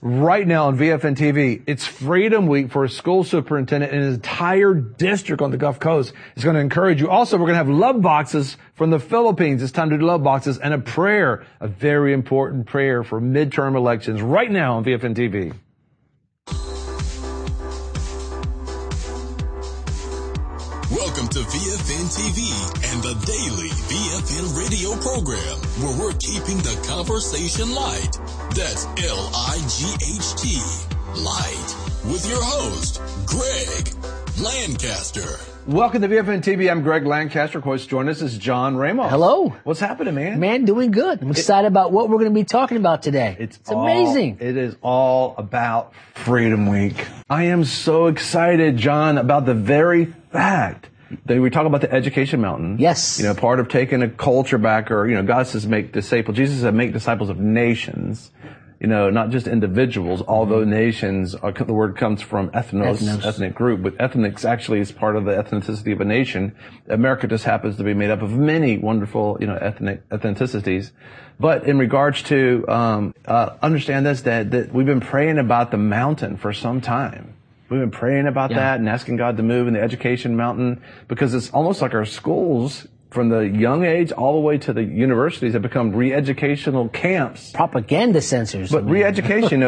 right now on VFN TV. It's Freedom Week for a school superintendent in an entire district on the Gulf Coast. It's going to encourage you. Also, we're going to have love boxes from the Philippines. It's time to do love boxes and a prayer, a very important prayer for midterm elections right now on VFN TV. Welcome to VFN TV and the daily VFN radio program, where we're keeping the conversation light. That's L-I-G-H-T, light, with your host, Greg Lancaster. Welcome to VFN TV. I'm Greg Lancaster. Of course, join us is John Ramos. Hello. What's happening, man? Man, doing good. I'm excited about what we're going to be talking about today. It's amazing. It is all about Freedom Week. I am so excited, John, about the very fact that we talk about the education mountain. Yes. You know, part of taking a culture back, or, you know, God says make disciples. Jesus said make disciples of nations. You know, not just individuals, although nations, the word comes from ethnos, ethnic group, but ethnics actually is part of the ethnicity of a nation. America just happens to be made up of many wonderful, you know, ethnicities. But in regards to, understand this, that we've been praying about the mountain for some time. We've been praying about that and asking God to move in the education mountain, because it's almost like our schools, from the young age all the way to the universities, have become re-educational camps. Propaganda centers. But re-education,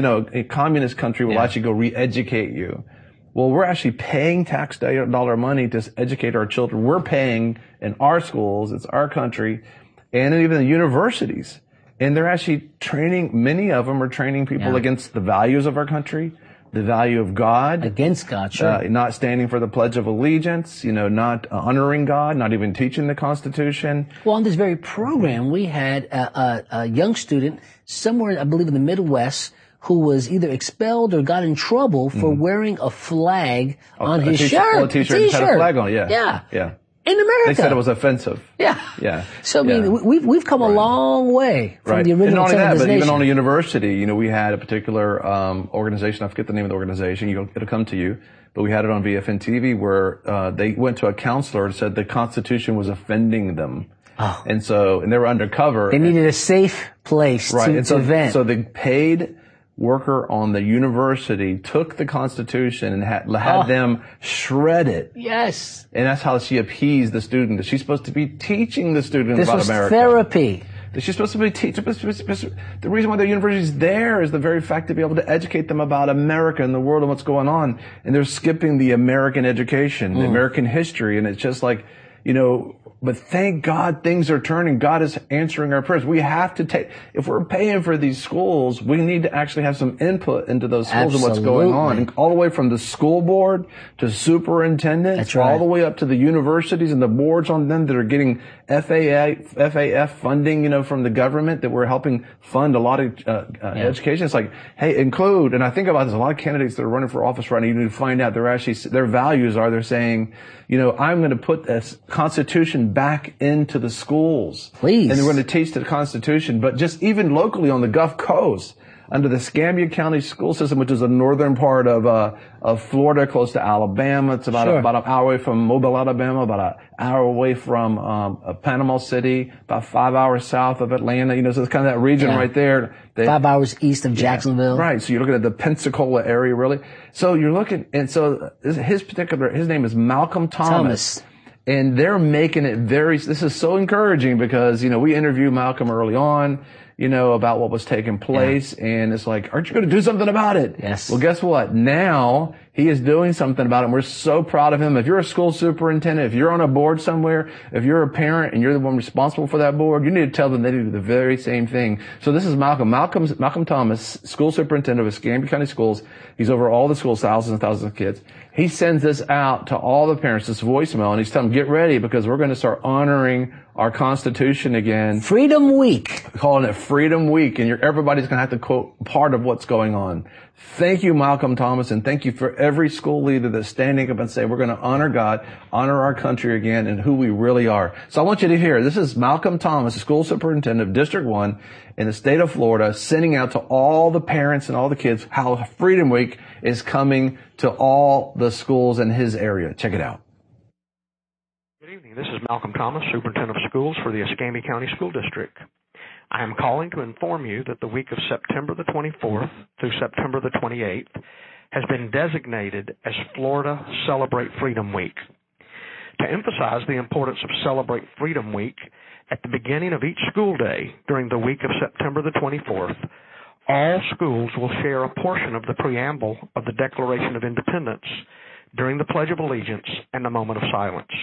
a communist country will actually go re-educate you. Well, we're actually paying tax dollar money to educate our children. We're paying in our schools, it's our country, and even the universities. And they're actually training, many of them are training people against the values of our country, the value of God. Against God, sure. Not standing for the Pledge of Allegiance, you know, not honoring God, not even teaching the Constitution. Well, on this very program, we had a young student somewhere, I believe in the Midwest, who was either expelled or got in trouble for wearing a flag on his shirt. Well, a t-shirt had a flag on it, Yeah. In America. They said it was offensive. Yeah. So, I mean, we've come a long way from the original and not only that, but nation. even on a university, you know, we had a particular organization, I forget the name of the organization, it'll come to you, but we had it on VFN TV where they went to a counselor and said the Constitution was offending them. Oh. And they were undercover. They needed a safe place to vent. So the paid worker on the university took the Constitution and had them shred it. Yes. And that's how she appeased the student. She's supposed to be teaching the student about America. This was therapy. She's supposed to be teaching. The reason why the university is there is the very fact to be able to educate them about America and the world and what's going on. And they're skipping the American education, the American history. And it's just like, you know, but thank God things are turning. God is answering our prayers. We have to if we're paying for these schools, we need to actually have some input into those schools and what's going on. And all the way from the school board to superintendents, all the way up to the universities and the boards on them that are getting FAF funding, you know, from the government, that we're helping fund a lot of education. It's like, hey, include, and I think about this, a lot of candidates that are running for office right now, you need to find out their values are, they're saying, you know, I'm going to put this Constitution back into the schools. Please. And they're going to teach the Constitution. But just even locally on the Gulf Coast, under the Escambia County school system, which is the northern part of Florida, close to Alabama. It's about an hour away from Mobile, Alabama, about an hour away from Panama City, about 5 hours south of Atlanta. You know, so it's kind of that region right there. 5 hours east of Jacksonville. Right. So you're looking at the Pensacola area, really. So you're looking, and so his name is Malcolm Thomas. And they're making it this is so encouraging because, you know, we interviewed Malcolm early on, you know, about what was taking place. And it's like, aren't you going to do something about it? Yes. Well, guess what? Now he is doing something about it. And we're so proud of him. If you're a school superintendent, if you're on a board somewhere, if you're a parent and you're the one responsible for that board, you need to tell them they do the very same thing. So this is Malcolm Thomas, school superintendent of Escambia County Schools. He's over all the schools, thousands and thousands of kids. He sends this out to all the parents, this voicemail, and he's telling them, get ready because we're going to start honoring our Constitution again. Freedom Week. Calling it Freedom Week, and everybody's going to have to quote part of what's going on. Thank you, Malcolm Thomas, and thank you for every school leader that's standing up and saying, we're going to honor God, honor our country again, and who we really are. So I want you to hear, this is Malcolm Thomas, school superintendent of District 1 in the state of Florida, sending out to all the parents and all the kids how Freedom Week is coming to all the schools in his area. Check it out. Good evening. This is Malcolm Thomas, Superintendent of Schools for the Escambia County School District. I am calling to inform you that the week of September the 24th through September the 28th has been designated as Florida Celebrate Freedom Week. To emphasize the importance of Celebrate Freedom Week, at the beginning of each school day during the week of September the 24th, all schools will share a portion of the preamble of the Declaration of Independence during the Pledge of Allegiance and the moment of silence.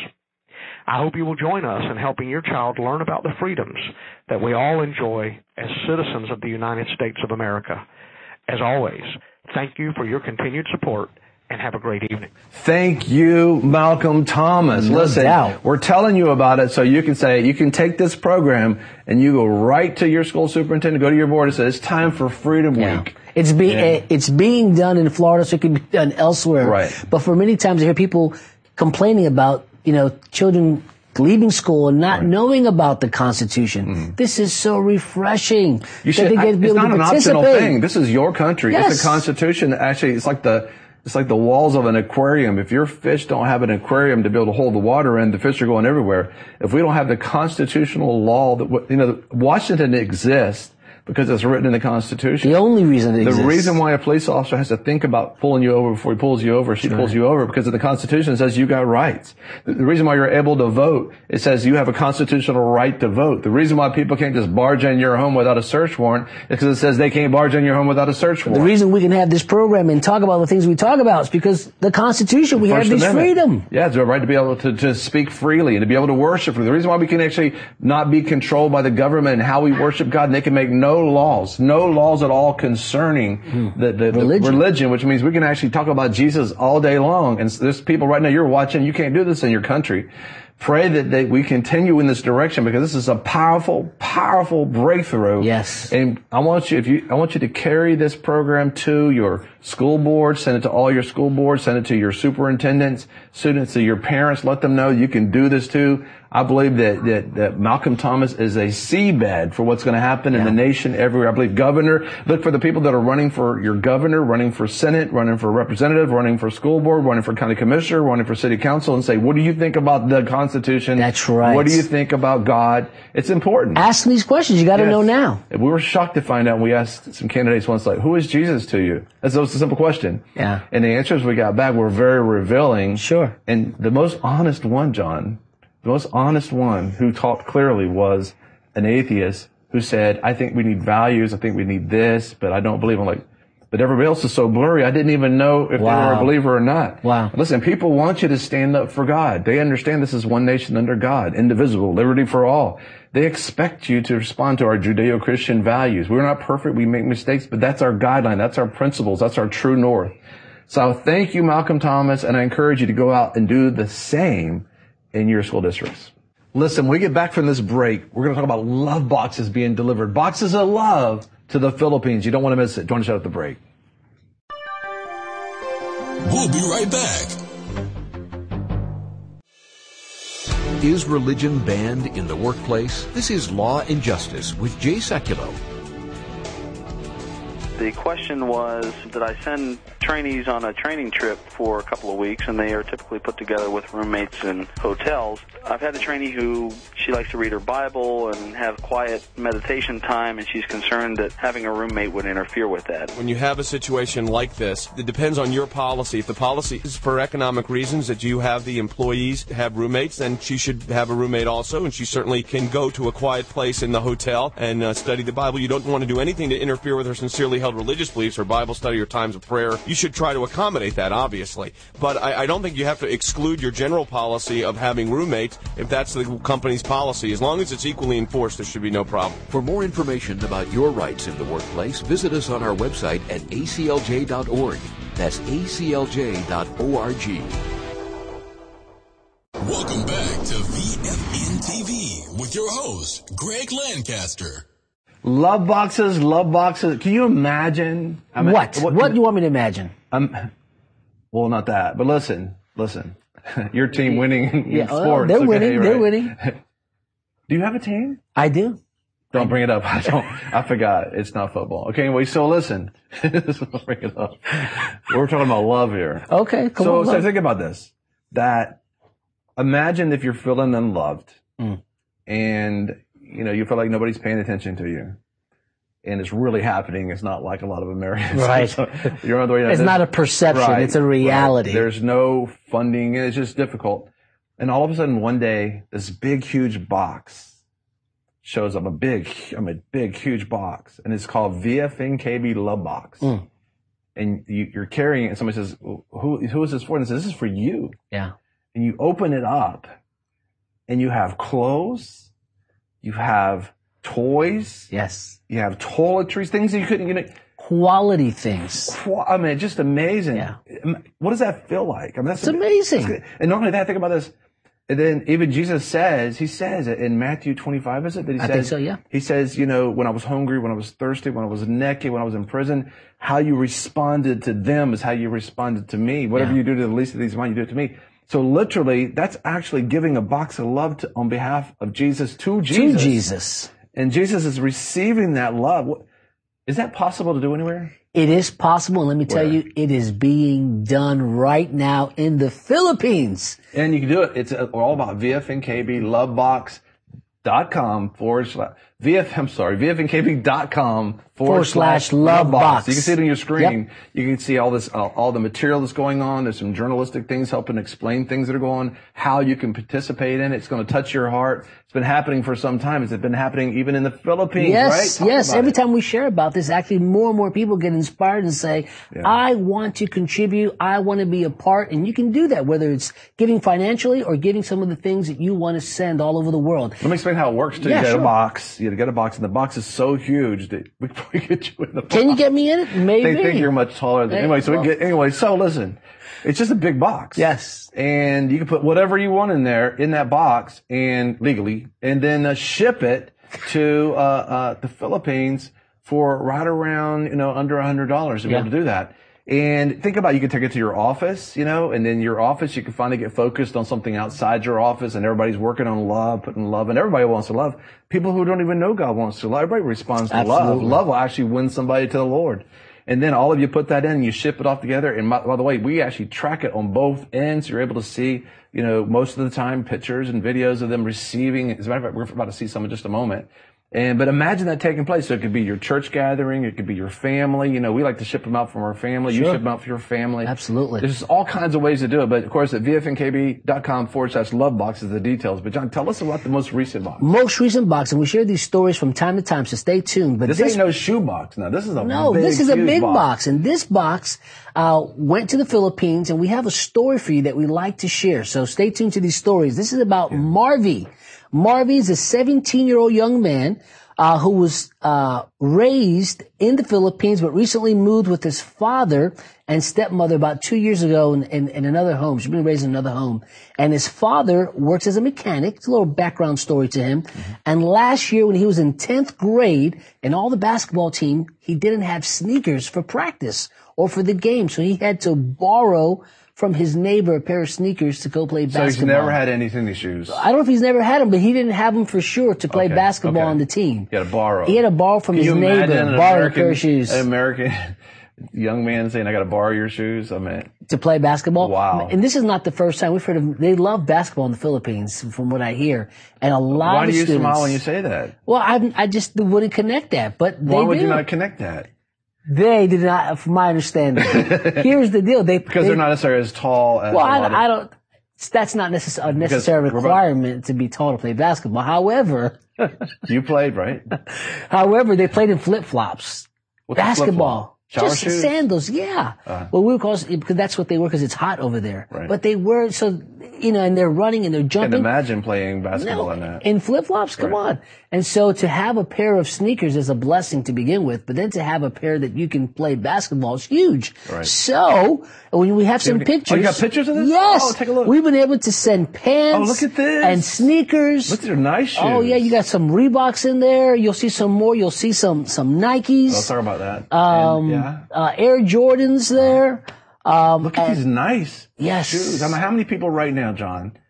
I hope you will join us in helping your child learn about the freedoms that we all enjoy as citizens of the United States of America. As always, thank you for your continued support, and have a great evening. Thank you, Malcolm Thomas. No Listen, doubt. we're telling you about it so you can say, you can take this program and you go right to your school superintendent, go to your board and say, it's time for Freedom Week. It's being done in Florida, so it can be done elsewhere. Right. But for many times I hear people complaining about, children leaving school and not knowing about the Constitution. Mm-hmm. This is so refreshing. It's not an optional thing. This is your country. Yes. It's the Constitution. Actually, it's like the walls of an aquarium. If your fish don't have an aquarium to be able to hold the water in, the fish are going everywhere. If we don't have the constitutional law that, Washington exists because it's written in the Constitution. The only reason it exists. The reason why a police officer has to think about pulling you over before he pulls you over, she pulls you over, because of the Constitution says you got rights. The reason why you're able to vote, it says you have a constitutional right to vote. The reason why people can't just barge in your home without a search warrant is because it says they can't barge in your home without a search warrant. The reason we can have this program and talk about the things we talk about is because the Constitution, we have this freedom. Yeah, it's a right to be able to speak freely and to be able to worship. The reason why we can actually not be controlled by the government and how we worship God, and they can make no laws at all concerning the religion, which means we can actually talk about Jesus all day long. And there's people right now, you're watching, you can't do this in your country. Pray that we continue in this direction, because this is a powerful, powerful breakthrough. Yes. And I want you to carry this program to your school board, send it to all your school boards, send it to your superintendents, students, to your parents, let them know you can do this too. I believe that Malcolm Thomas is a seabed for what's going to happen in the nation everywhere. I believe governor, look for the people that are running for your governor, running for Senate, running for representative, running for school board, running for county commissioner, running for city council, and say, what do you think about the Constitution? That's right. What do you think about God? It's important. Ask these questions. You got to know now. We were shocked to find out. We asked some candidates once, like, who is Jesus to you? That was a simple question. Yeah. And the answers we got back were very revealing. Sure. And the most honest one, John, the most honest one who talked clearly was an atheist who said, I think we need values. I think we need this, but I don't believe. I'm like, but everybody else is so blurry. I didn't even know if they were a believer or not. Wow. Listen, people want you to stand up for God. They understand this is one nation under God, indivisible, liberty for all. They expect you to respond to our Judeo-Christian values. We're not perfect. We make mistakes, but that's our guideline. That's our principles. That's our true north. So thank you, Malcolm Thomas, and I encourage you to go out and do the same in your school districts. Listen, when we get back from this break, we're going to talk about love boxes being delivered. Boxes of love to the Philippines. You don't want to miss it. Join us at the break. We'll be right back. Is religion banned in the workplace? This is Law and Justice with Jay Sekulow. The question was, did I send trainees on a training trip for a couple of weeks, and they are typically put together with roommates in hotels. I've had a trainee who, she likes to read her Bible and have quiet meditation time, and she's concerned that having a roommate would interfere with that. When you have a situation like this, it depends on your policy. If the policy is for economic reasons that you have the employees have roommates, then she should have a roommate also, and she certainly can go to a quiet place in the hotel and study the Bible. You don't want to do anything to interfere with her sincerely held religious beliefs or Bible study or times of prayer. You should try to accommodate that, obviously. But I don't think you have to exclude your general policy of having roommates if that's the company's policy. As long as it's equally enforced, there should be no problem. For more information about your rights in the workplace, visit us on our website at aclj.org. That's aclj.org. Welcome back to VFN TV with your host, Greg Lancaster. Love boxes, love boxes. Can you imagine? What do you want me to imagine? Well, not that, but listen. Your team winning in sports. They're winning. They're winning. Do you have a team? I do. Don't bring it up. I forgot. It's not football. Okay, anyway, so listen. Don't bring it up. We're talking about love here. Okay, come on. So think about this. That imagine if you're feeling unloved and you feel like nobody's paying attention to you. And it's really happening. It's not like a lot of Americans. Right. So, you're on the way down. It's not a perception. Right, it's a reality. Right. There's no funding. And it's just difficult. And all of a sudden, one day, this big, huge box shows up. A big, huge box. And it's called VFNKB Love Box. And you're carrying it. And somebody says, who is this for? And it says, this is for you. Yeah. And you open it up. And you have clothes. You have toys. Yes. You have toiletries, things that you couldn't, quality things. I mean, just amazing. Yeah. What does that feel like? I mean, It's amazing. And not only that, think about this. And then even Jesus says it in Matthew 25, is it? That he says, I think so, yeah. He says, when I was hungry, when I was thirsty, when I was naked, when I was in prison, how you responded to them is how you responded to me. Whatever you do to the least of these mine, you do it to me. So literally, that's actually giving a box of love on behalf of Jesus to Jesus. To Jesus. And Jesus is receiving that love. Is that possible to do anywhere? It is possible. And let me tell you, it is being done right now in the Philippines. And you can do it. It's all about VFNKBlovebox.com VFNKB.com /lovebox. You can see it on your screen. Yep. You can see all this, all the material that's going on. There's some journalistic things helping explain things that are going on, how you can participate in it. It's going to touch your heart. It's been happening for some time. It's been happening even in the Philippines, yes, right? Yes. Every time we share about this, actually more and more people get inspired and say, I want to contribute. I want to be a part. And you can do that, whether it's giving financially or giving some of the things that you want to send all over the world. Let me explain how it works too. Yeah, you get sure. a box. You get a box, and the box is so huge that we can probably get you in the box. Can you get me in it? Maybe. They think you're much taller than anyway. So so listen, it's just a big box. Yes. And you can put whatever you want in there in that box and legally, and then ship it to the Philippines for right around under $100 to be able to do that. And think about, you can take it to your office, and then your office, you can finally get focused on something outside your office, and everybody's working on love, putting love, and everybody wants to love. People who don't even know God wants to love. Everybody responds to love. Love will actually win somebody to the Lord. And then all of you put that in, and you ship it off together. And by the way, we actually track it on both ends. You're able to see, most of the time pictures and videos of them receiving. As a matter of fact, we're about to see some in just a moment. But imagine that taking place. So it could be your church gathering. It could be your family. We like to ship them out from our family. Sure. You ship them out for your family. Absolutely. There's all kinds of ways to do it. But of course, at VFNKB.com /lovebox is the details. But John, tell us about the most recent box. Most recent box. And we share these stories from time to time. So stay tuned. But this ain't no shoe box. Now, this is a this is a big box. And this box, went to the Philippines, and we have a story for you that we like to share. So stay tuned to these stories. This is about Marvy. Marvy is a 17-year-old young man who was raised in the Philippines, but recently moved with his father and stepmother about 2 years ago in another home. She's been raised in another home. And his father works as a mechanic. It's a little background story to him. Mm-hmm. And last year when he was in 10th grade, and all the basketball team, he didn't have sneakers for practice or for the game. So he had to borrow from his neighbor a pair of sneakers to go play basketball. So he's never had any tennis shoes? I don't know if he's never had them, but he didn't have them for sure to play basketball on the team. He had to borrow. He had to borrow from his neighbor, borrow a pair of shoes. An American young man saying, I got to borrow your shoes? To play basketball? Wow. And this is not the first time. We've heard of, they love basketball in the Philippines, from what I hear. And a lot Why of do you students, smile when you say that? Well, I just wouldn't connect that, but they do. Why would you not connect that? They did not, from my understanding. Here's the deal. Because they're not necessarily as tall as I don't, that's not a necessary requirement to be tall to play basketball. However, you played, right? However, they played in flip-flops. Basketball. Shower just shoes? Sandals, yeah. Well, we would call it, because that's what they were, because it's hot over there. Right. But they were, so, and they're running and they're jumping. I can imagine playing basketball in that. In flip-flops, come on. And so to have a pair of sneakers is a blessing to begin with, but then to have a pair that you can play basketball is huge. Right. So, when we have some pictures. Oh, you got pictures of this? Yes. Oh, take a look. We've been able to send pants. Oh, look at this. And sneakers. Look at your nice shoes. Oh, yeah, you got some Reeboks in there. You'll see some more. You'll see some Nikes. Let's talk about that. Air Jordans there. Look at these nice yes. shoes. I mean, how many people right now, John,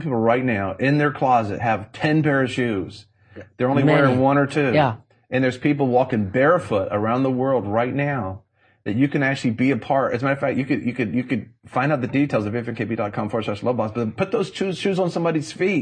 in their closet have 10 pair of shoes? They're only wearing one or two. Yeah. And there's people walking barefoot around the world right now that you can actually be a part. As a matter of fact, you could find out the details of VFNKB.com /lovebox, but put those shoes on somebody's feet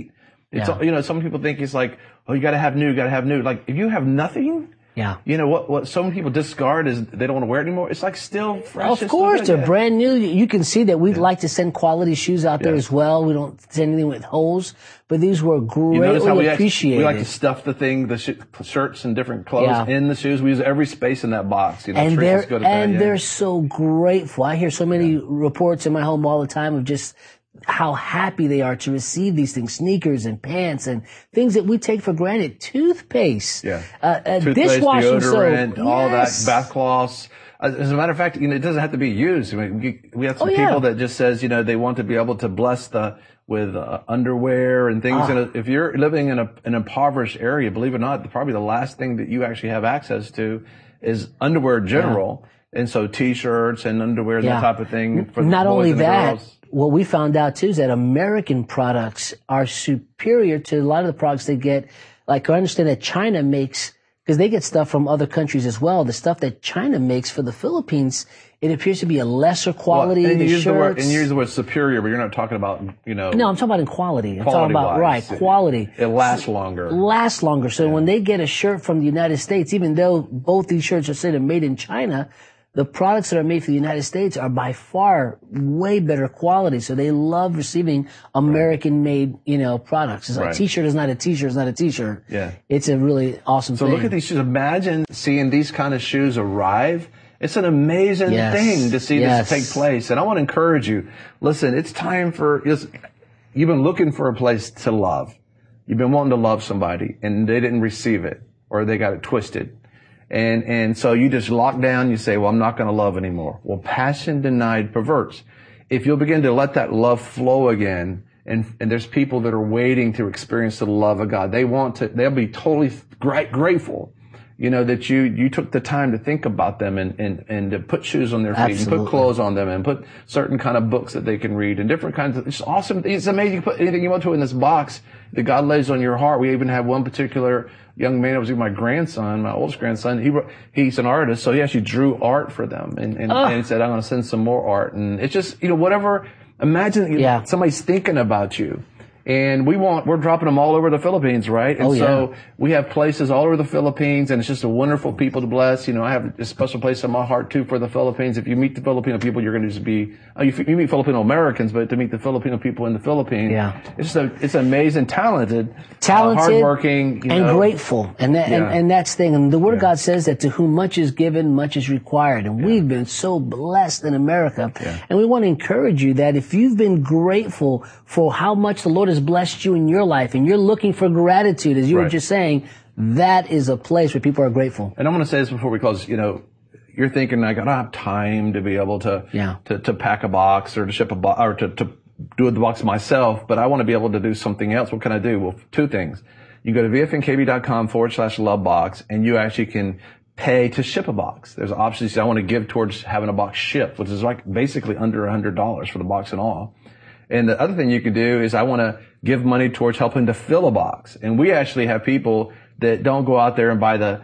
It's, you know, some people think it's like, oh, you gotta have new. Like, if you have nothing, you know, what some people discard is they don't want to wear it anymore. It's like still fresh. Of course, they're brand new. You can see that we'd like to send quality shoes out there as well. We don't send anything with holes, but these were greatly appreciated. We like to stuff the shirts and different clothes in the shoes. We use every space in that box. You know, and they're so grateful. I hear so many reports in my home all the time of just how happy they are to receive these things, sneakers and pants and things that we take for granted. Toothpaste, dishwashing soap, all that, bath cloths. As a matter of fact, you know, it doesn't have to be used. I mean, we have some people that just says, you know, they want to be able to bless with underwear and things. And if you're living in an impoverished area, believe it or not, probably the last thing that you actually have access to is underwear in general. And so t-shirts and underwear, that type of thing for the boys and the girls. What we found out too is that American products are superior to a lot of the products they get. Like, I understand that China makes, because they get stuff from other countries as well. The stuff that China makes for the Philippines, it appears to be a lesser quality. And you use the word superior, but you're not talking about, you know. No, I'm talking about in quality. I'm talking about, quality. It lasts longer. So when they get a shirt from the United States, even though both these shirts are said made in China, the products that are made for the United States are by far way better quality. So they love receiving American-made, you know, products. It's like a T-shirt is not a T-shirt, is not a T-shirt. Yeah. It's a really awesome thing. So look at these shoes. Imagine seeing these kind of shoes arrive. It's an amazing thing to see this take place. And I want to encourage you. Listen, it's time you've been looking for a place to love. You've been wanting to love somebody and they didn't receive it or they got it twisted. And so you just lock down, you say, well, I'm not going to love anymore. Well, passion denied perverts. If you'll begin to let that love flow again, and there's people that are waiting to experience the love of God. They'll be totally grateful, you know, that you took the time to think about them and to put shoes on their feet and put clothes on them and put certain kind of books that they can read and different kinds of, it's awesome. It's amazing. You put anything you want to in this box that God lays on your heart. We even have one particular young man, it was my grandson, my oldest grandson. He's an artist, so he actually drew art for them and he said, I'm going to send some more art. And it's just, you know, whatever, imagine somebody's thinking about you. And we're dropping them all over the Philippines, right? And so we have places all over the Philippines, and it's just a wonderful people to bless. You know, I have a special place in my heart too for the Philippines. If you meet the Filipino people, you're going to just be, you meet Filipino Americans, but to meet the Filipino people in the Philippines, it's amazing, talented, hardworking, you know, and grateful. And that's the thing. And the Word of God says that to whom much is given, much is required. And we've been so blessed in America. And we want to encourage you that if you've been grateful for how much the Lord has blessed you in your life and you're looking for gratitude, as you were just saying, that is a place where people are grateful. And I'm going to say this before we close, you know, you're thinking, like, I don't have time to be able to pack a box or to ship a box or to do the box myself, but I want to be able to do something else. What can I do? Well, two things. You go to vfnkb.com/lovebox and you actually can pay to ship a box. There's options. I want to give towards having a box shipped, which is like basically under $100 for the box and all. And the other thing you can do is I want to give money towards helping to fill a box. And we actually have people that don't go out there and buy the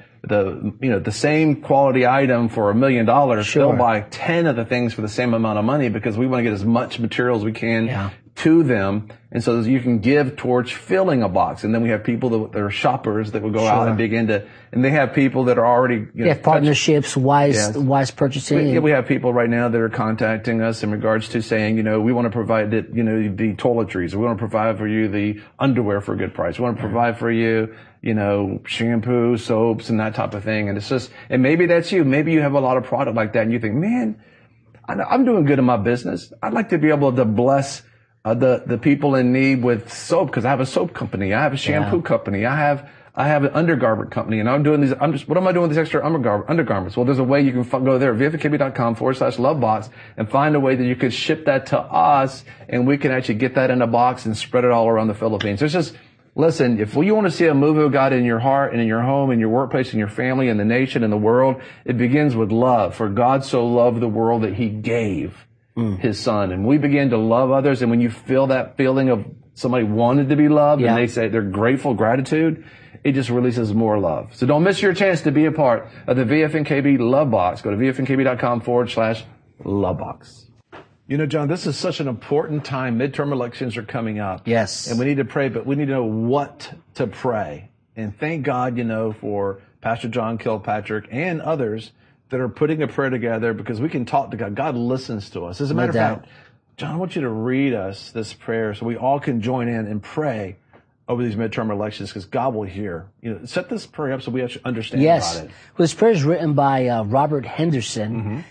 same quality item for $1 million. They'll buy 10 of the things for the same amount of money because we want to get as much material as we can to them. And so you can give towards filling a box. And then we have people that are shoppers that will go out and begin to, and they have people that are already, you know, partnerships, wise purchasing. We have people right now that are contacting us in regards to saying, you know, we want to provide the toiletries. We want to provide for you the underwear for a good price. We want to provide for you, you know, shampoo, soaps, and that type of thing. And it's just, and maybe that's you. Maybe you have a lot of product like that and you think, man, I'm doing good in my business. I'd like to be able to bless the people in need with soap, because I have a soap company. I have a shampoo company. I have an undergarment company, and I'm doing these. What am I doing with these extra undergarments? Well, there's a way you can go there, vfnkb.com/lovebox, and find a way that you could ship that to us, and we can actually get that in a box and spread it all around the Philippines. It's just, listen, if you want to see a move of God in your heart and in your home, in your workplace, in your family, in the nation, in the world, it begins with love. For God so loved the world that He gave His Son. And we begin to love others. And when you feel that feeling of somebody wanted to be loved and they say they're grateful, gratitude, it just releases more love. So don't miss your chance to be a part of the VFNKB Love Box. Go to vfnkb.com/lovebox. You know, John, this is such an important time. Midterm elections are coming up. Yes. And we need to pray, but we need to know what to pray. And thank God, you know, for Pastor John Kilpatrick and others that are putting a prayer together, because we can talk to God. God listens to us. As a matter of fact, John, I want you to read us this prayer so we all can join in and pray over these midterm elections, because God will hear. You know, set this prayer up so we actually understand about it. Well, this prayer is written by Robert Henderson,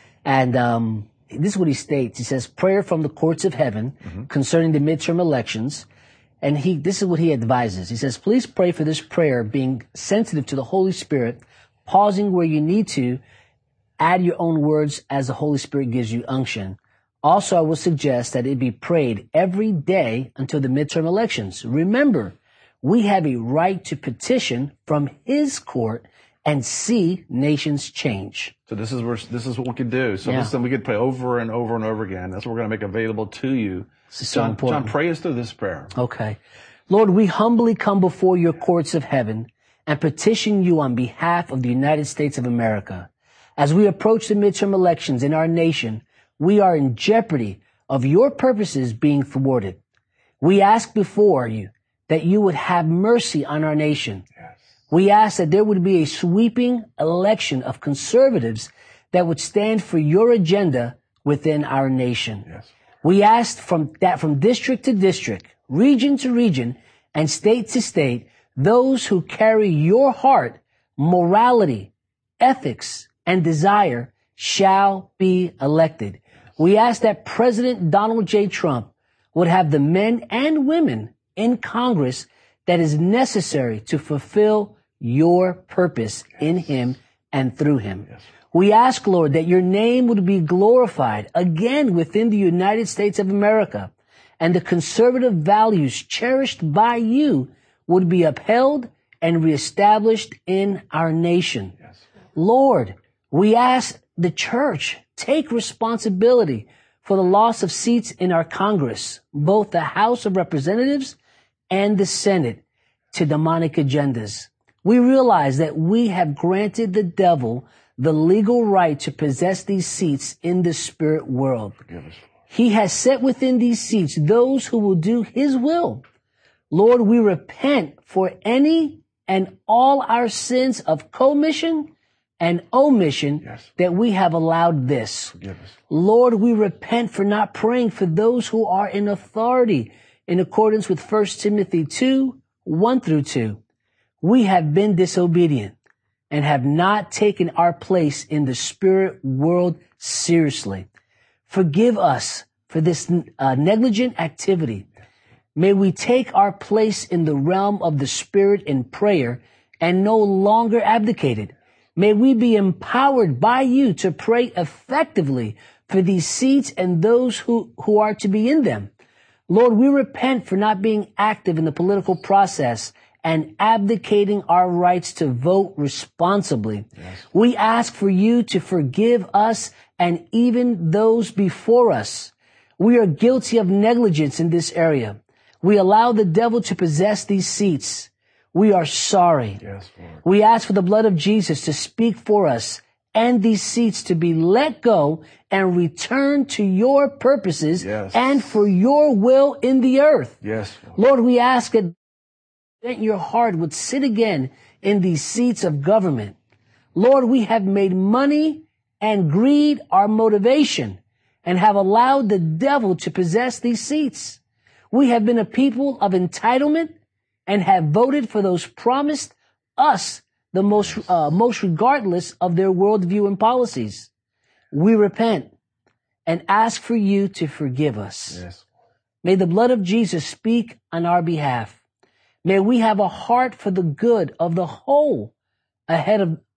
and this is what he states. He says, prayer from the courts of heaven concerning the midterm elections. And this is what he advises. He says, please pray for this prayer, being sensitive to the Holy Spirit, pausing where you need to, add your own words as the Holy Spirit gives you unction. Also, I would suggest that it be prayed every day until the midterm elections. Remember, we have a right to petition from his court and see nations change. So this is what we could do. So this is something we could pray over and over and over again. That's what we're going to make available to you. This is so important. John, pray us through this prayer. Okay. Lord, we humbly come before your courts of heaven and petition you on behalf of the United States of America. As we approach the midterm elections in our nation, we are in jeopardy of your purposes being thwarted. We ask before you that you would have mercy on our nation. Yes. We ask that there would be a sweeping election of conservatives that would stand for your agenda within our nation. Yes. We ask from district to district, region to region, and state to state, those who carry your heart, morality, ethics, and desire shall be elected. We ask that President Donald J. Trump would have the men and women in Congress that is necessary to fulfill your purpose in him and through him. Yes. We ask, Lord, that your name would be glorified again within the United States of America, and the conservative values cherished by you would be upheld and reestablished in our nation. Yes. Lord, we ask the church take responsibility for the loss of seats in our Congress, both the House of Representatives and the Senate, to demonic agendas. We realize that we have granted the devil the legal right to possess these seats in the spirit world. Forgive us. He has set within these seats those who will do his will. Lord, we repent for any and all our sins of commission and omission that we have allowed this. Forgive us. Lord, we repent for not praying for those who are in authority in accordance with 1 Timothy 2:1-2. We have been disobedient and have not taken our place in the spirit world seriously. Forgive us for this negligent activity. May we take our place in the realm of the spirit in prayer and no longer abdicate it. May we be empowered by you to pray effectively for these seats and those who are to be in them. Lord, we repent for not being active in the political process and abdicating our rights to vote responsibly. Yes. We ask for you to forgive us and even those before us. We are guilty of negligence in this area. We allow the devil to possess these seats. We are sorry. Yes, Lord. We ask for the blood of Jesus to speak for us and these seats to be let go and return to your purposes and for your will in the earth. Yes, Lord, we ask that your heart would sit again in these seats of government. Lord, we have made money and greed our motivation and have allowed the devil to possess these seats. We have been a people of entitlement and have voted for those promised us the most regardless of their worldview and policies. We repent and ask for you to forgive us. Yes. May the blood of Jesus speak on our behalf. May we have a heart for the good of the whole ahead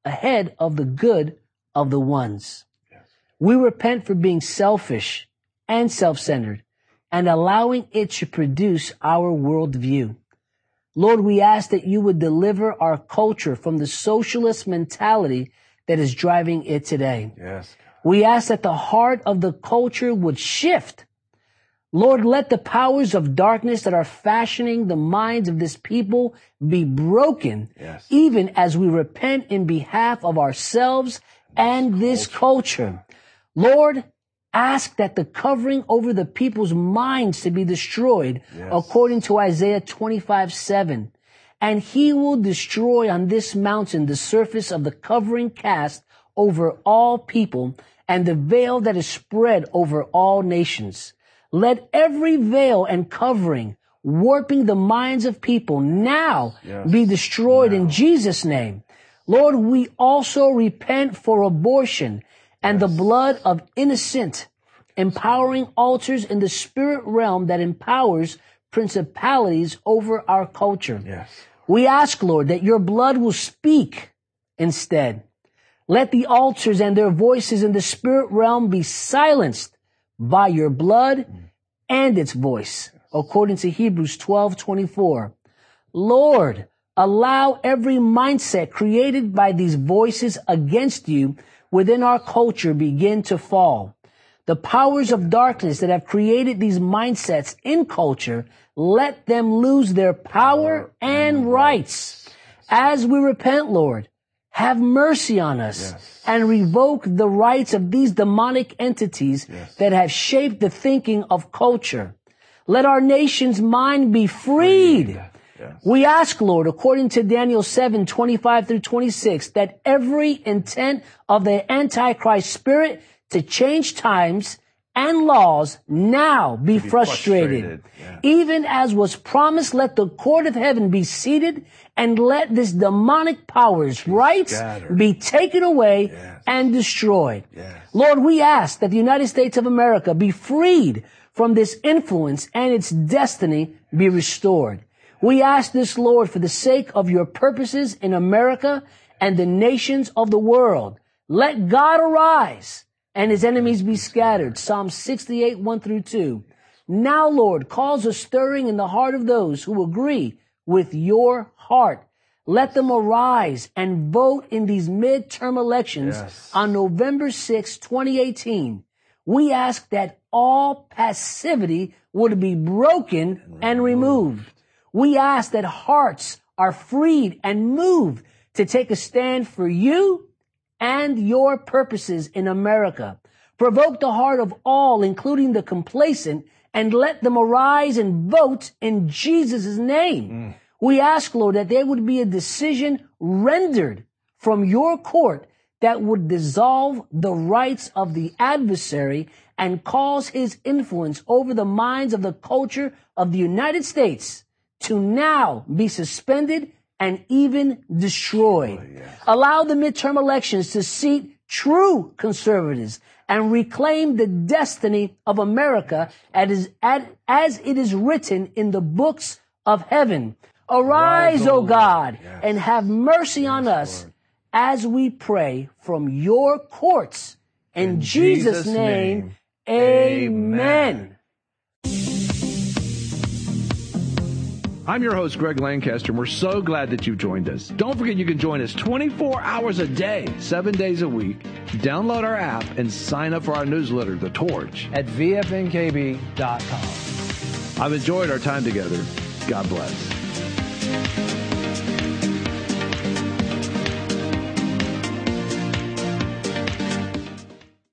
of the good of the ones. Yes. We repent for being selfish and self-centered and allowing it to produce our worldview. Lord, we ask that you would deliver our culture from the socialist mentality that is driving it today. Yes. We ask that the heart of the culture would shift. Lord, let the powers of darkness that are fashioning the minds of this people be broken, even as we repent in behalf of ourselves and this culture. Lord, ask that the covering over the people's minds to be destroyed, according to Isaiah 25:7. And he will destroy on this mountain the surface of the covering cast over all people, and the veil that is spread over all nations. Let every veil and covering warping the minds of people now be destroyed in Jesus' name. Lord, we also repent for abortion and the blood of innocent, empowering altars in the spirit realm that empowers principalities over our culture. Yes. We ask, Lord, that your blood will speak instead. Let the altars and their voices in the spirit realm be silenced by your blood and its voice, according to Hebrews 12:24. Lord, allow every mindset created by these voices against you within our culture begin to fall. The powers of darkness that have created these mindsets in culture, let them lose their power and rights. As we repent, Lord, have mercy on us and revoke the rights of these demonic entities that have shaped the thinking of culture. Let our nation's mind be freed. We ask, Lord, according to Daniel 7:25-26, that every intent of the Antichrist spirit to change times and laws now be frustrated. Even as was promised, let the court of heaven be seated and let this demonic power's rights be taken away and destroyed. Lord, we ask that the United States of America be freed from this influence and its destiny be restored. We ask this, Lord, for the sake of your purposes in America and the nations of the world. Let God arise and his enemies be scattered. Psalm 68, 1-2. Now, Lord, cause a stirring in the heart of those who agree with your heart. Let them arise and vote in these midterm elections on November 6, 2018. We ask that all passivity would be broken and removed. We ask that hearts are freed and moved to take a stand for you and your purposes in America. Provoke the heart of all, including the complacent, and let them arise and vote in Jesus' name. We ask, Lord, that there would be a decision rendered from your court that would dissolve the rights of the adversary and cause his influence over the minds of the culture of the United States to now be suspended and even destroyed. Allow the midterm elections to seat true conservatives and reclaim the destiny of America as it is written in the books of heaven. Arise, O God, and have mercy on us as we pray from your courts. In Jesus' name, amen. I'm your host, Greg Lancaster, and we're so glad that you've joined us. Don't forget you can join us 24 hours a day, 7 days a week. Download our app and sign up for our newsletter, The Torch, at vfnkb.com. I've enjoyed our time together. God bless.